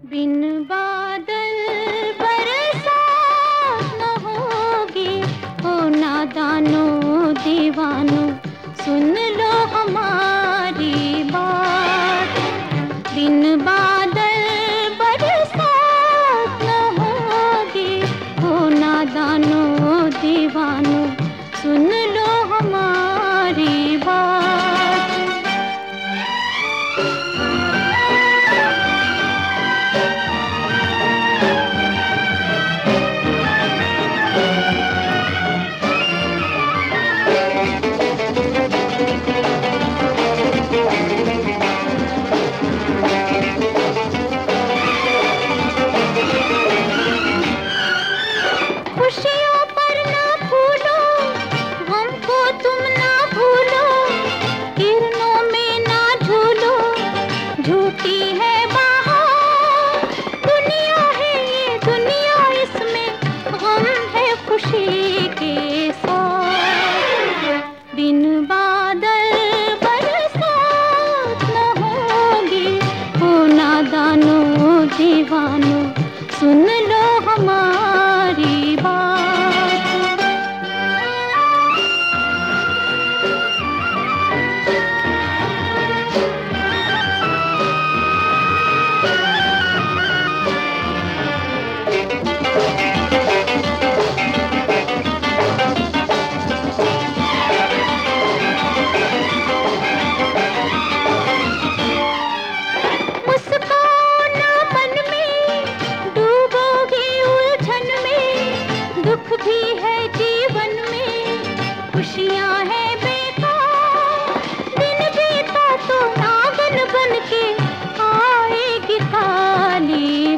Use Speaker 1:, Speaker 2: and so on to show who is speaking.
Speaker 1: बिन बादल बरसात न होगी। ओ नादानों दीवानों सुन लो हमारी बात। बिन बादल बरसात न होगी। ओ नादानों दीवानों सुन लो हमारी बात। खुशियों पर ना भूलो, गम को तुम ना भूलो। किरणों में ना झूलो, झूठी है बाहर। दुनिया है ये दुनिया, इसमें गम है खुशी के साथ। बिन बादल बरसात न होगी। ओ नादानों दीवानों सुन लो हमारी बात। मुस्काओ ना मन में, डूबोगे उलझन में। दुख भी है जीवन में, खुशियाँ हैं बेकार। दिन बीता तो नागन बन के आएगी काली